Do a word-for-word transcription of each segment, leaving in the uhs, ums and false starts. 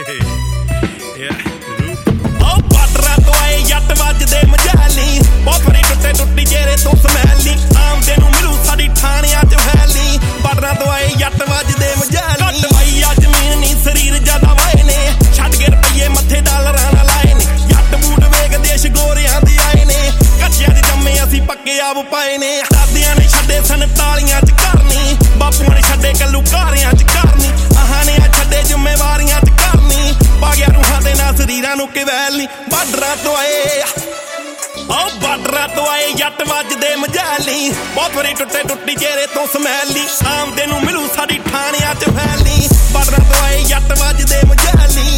ਉਹ ਬਾਰਡਰਾਂ ਤੋਂ ਆਏ ਜੱਟ ਵੱਜਦੇ ਮਜਾਲੀ, ਬਹੁਤ ਵਾਰੀ ਟੁੱਟੇ ਟੁੱਟੀ ਚਿਹਰੇ ਤੋਂ ਸਮੈਲੀ, ਆਮਦੇ ਨੂੰ ਮਿਲੂ ਸਾਡੀ ਠਾਣਿਆਂ ਚ ਵੈਲੀ। ਬਾਰਡਰਾਂ ਤੋਂ ਆਏ ਜੱਟ ਵੱਜਦੇ ਮਜਾਲੀ, ਘੱਟ ਪਾਈ ਆ ਜ਼ਮੀਨ ਨੀ ਸਰੀਰ ਜ਼ਿਆਦਾ ਵਾਏ ਨੇ, ਛੱਡ ਕੇ ਰੁਪਈਏ ਮੱਥੇ ਡਾਲਰਾਂ ਨਾਲ ਲਾਏ ਨੇ। ਜੱਟ ਬੂਟ ਵੇਖ ਦੇਸ਼ ਗੋਰਿਆਂ ਦੇ ਆਏ ਨੇ, ਕੱਚਿਆਂ ਚ ਜੰਮੇ ਅਸੀਂ ਪੱਕੇ ਆਪ ਪਾਏ ਨੇ। ਦਾਦਿਆਂ ਨੇ ਛੱਡੇ ਸਨ ਤਾਲੀਆਂ ਚ ਕਰਨੀ, ਬਾਪੂਆਂ ਨੇ ਛੱਡੇ ਕੱਲੂ ਘਾਰਿਆਂ ਚ ਕਰਨੀ, ਆਹਾਂ ਨੇ ਆ ਛੱਡੇ ਜ਼ਿੰਮੇਵਾਰੀਆਂ ਚ ਕਰਨੀ, ਪਾ ਗਿਆ ਰੂਹਾਂ ਦੇ ਨਾਲ ਸਰੀਰਾਂ ਨੂੰ ਕਿਵੈਲੀ। ਬਾਰਡਰਾਂ ਤੋਂ ਆਏ ਉਹ ਬਾਰਡਰਾਂ ਤੋਂ ਆਏ ਜੱਟ ਵੱਜਦੇ ਮਜਾਲੀ, ਬਹੁਤ ਵਾਰੀ ਟੁੱਟੇ ਟੁੱਟੀ ਚਿਹਰੇ ਤੋਂ ਸਮੈਲੀ, ਆਮਦੇ ਨੂੰ ਮਿਲੂ ਸਾਡੀ ਠਾਣਿਆਂ ਚ ਫੈਲੀ। ਬਾਰਡਰਾਂ ਤੋਂ ਆਏ ਜੱਟ ਵੱਜਦੇ ਮਜਾਲੀ।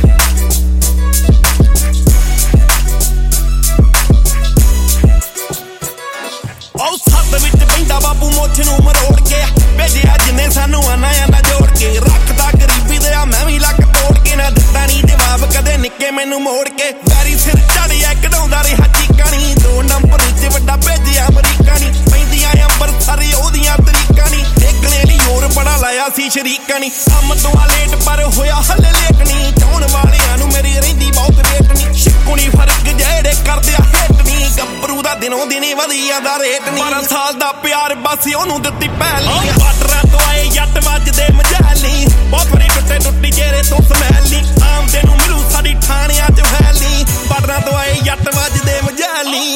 ਉਹ ਸੱਤ ਵਿੱਚ ਬੈਂਦਾ ਬਾਪੂ ਮੁੱਛ ਨੂੰ ਮਰੋੜ ਕੇ, ਭੇਜਿਆ ਜਿੰਨੇ ਸਾਨੂੰ ਆਨਾ ਆਨਾ ਜੋੜ ਕੇ, ਰੱਖਦਾ ਗਰੀਬੀ ਦੇ ਆ ਮੈਂ ਵੀ ਲੱਕ ਤੋੜ ਕੇ, ਨਾ ਦਿੱਤਾ ਨੀ ਜਵਾਬ ਕਦੇ ਨਿੱਕੇ ਮੈਨੂੰ ਮੋੜ ਕੇ। ਵੈਰੀ ਸਿਰ ਝੜਿਆ ਕਢਾਉਂਦਾ ਰਿਹਾ ਚੀਕਾਂ ਨੀ, ਦੋ ਨੰਬਰ ਵਿੱਚ ਵੱਡਾ ਭੇਜਿਆ ਅਮਰੀਕਾ ਨੀ, ਪੈਂਦੀਆਂ ਅੰਬਰਸਰ ਉਹਦੀਆਂ ਤਰੀਕਾਂ ਨੀ, ਦੇਖਣੇ ਲਈ ਹੋਰ ਬੜਾ ਲਾਇਆ ਸੀ ਸ਼ਰੀਕਾਂ ਨੀ। ਕੰਮ ਤੋਂ ਆ ਲੇਟ ਪਰ ਹੋਇਆ ਹਲੇ ਲੇਟ ਨੀ, ਚਾਹੁਣ ਵਾਲਿਆਂ ਨੂੰ ਮੇਰੀ ਰਹਿੰਦੀ ਬਹੁਤ ਵੇਟ ਨੀ, ਸ਼ਿਕੂਣੀ ਫਰਕ ਜਿਹੜੇ ਕਰਦੇ ਆ ਹੇਟ ਨੀ, ਗੱਭਰੂ ਦਾ ਦਿਨੋਂ ਦਿਨੇ ਵਧੀਆ ਦਾ ਰੇਟ ਨੀ, ਬਾਰਾਂ ਸਾਲ ਦਾ ਪਿਆਰ ਬਸ ਉਹਨੂੰ ਦਿੱਤੀ ਪਹਿਲੀ। ਬਾਰਡਰਾਂ ਤੋਂ ਆਏ ਜੱਟ ਵੱਜਦੇ ਮਜਾਲੀ, ਬਹੁਤ ਵਾਰੀ ਟੁੱਟੇ ਟੁੱਟੀ ਚਿਹਰੇ ਤੋਂ ਸਮੈਲੀ, ਆਮਦੇ ਨੂੰ ਮਿਲੂ ਸਾਡੀ ਠਾਣਿਆਂ ਚ ਫੈਲੀ। ਬਾਰਡਰਾਂ ਤੋਂ ਆਏ ਜੱਟ ਵੱਜਦੇ ਮਜਾਲੀ।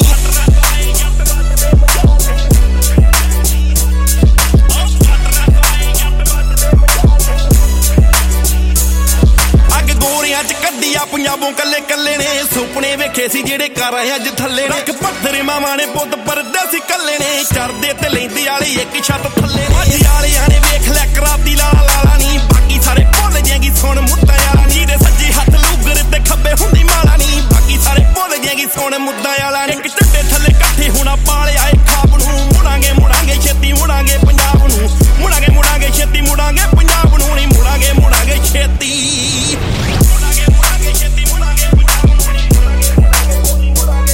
ਅੱਗ ਗੋਰਿਆਂ ਚ ਕੱਢੀ ਆ ਪੰਜਾਬੋਂ ਕੱਲੇ ਕੱਲੇ ਨੇ, ਸੁਪਨੇ ਵੇਖੇ ਸੀ ਜਿਹੜੇ ਕਰ ਆਏ ਅੱਜ ਥੱਲੇ ਨੇ, ਇੱਕ ਪੱਥਰੇ ਮਾਵਾਂ ਨੇ ਪੁੱਤ ਪਰਦੇ ਸੀ ਕੱਲੇ ਨੇ, ਚੜਦੇ ਤੇ ਲੈਂਦੇ ਵਾਲੇ ਇੱਕ ਛੱਤ ਥੱਲੇ ਨੇ। ਅੱਜ ਵਾਲਿਆਂ ਨੇ ਵੇਖ ਲੈ ਕਰਾਤੀ ਲਾਲਾ ਲਾਲਾ ਨੀ, ਬਾਕੀ ਸਾਰੇ ਭੁੱਲ ਜਾਏਗੀ ਸੁਣ ਮੁੱਦਾ ਵਾਲਾ ਨੀ, ਦੇ ਸੱਜੇ ਹੱਥ ਲੂਗਰ ਤੇ ਖੱਬੇ ਹੁੰਦੀ ਮਾਲਾ ਨੀ, ਬਾਕੀ ਸਾਰੇ ਭੁੱਲ ਜਾਏਗੀ ਸੁਣ ਮੁੱਦਾ ਵਾਲਾ ਨੀ। ਇੱਕ ਝੰਡੇ ਥੱਲੇ ਇਕੱਠੇ ਹੋਣਾ ਪਾਲਿਆ ਏ ਖਾਬ ਨੂੰ, ਮੁੜਾਂਗੇ ਮੁੜਾਂਗੇ ਛੇਤੀ ਮੁੜਾਂਗੇ ਪੰਜਾਬ ਨੂੰ, ਮੁੜਾਂਗੇ ਮੁੜਾਂਗੇ ਛੇਤੀ ਮੁੜਾਂਗੇ ਪੰਜਾਬ ਨੂੰ, ਨੀ ਮੁੜਾਂਗੇ ਮੁੜਾਂਗੇ ਛੇਤੀ ਮੁੜਾਂਗੇ ਮੁੜਾਂਗੇ ਛੇਤੀ ਮੁੜਾਂਗੇ ਪੰਜਾਬ ਨੂੰ, ਨੀ ਮੁੜਾਂਗੇ ਮੁੜਾਂਗੇ ਮੁੜਾਂਗੇ।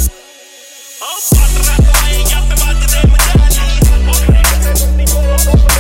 ਉਹ ਬਾਰਡਰਾਂ ਤੋਂ ਆਏ ਜੱਟ ਵੱਜਦੇ ਮਜਾਲੀ,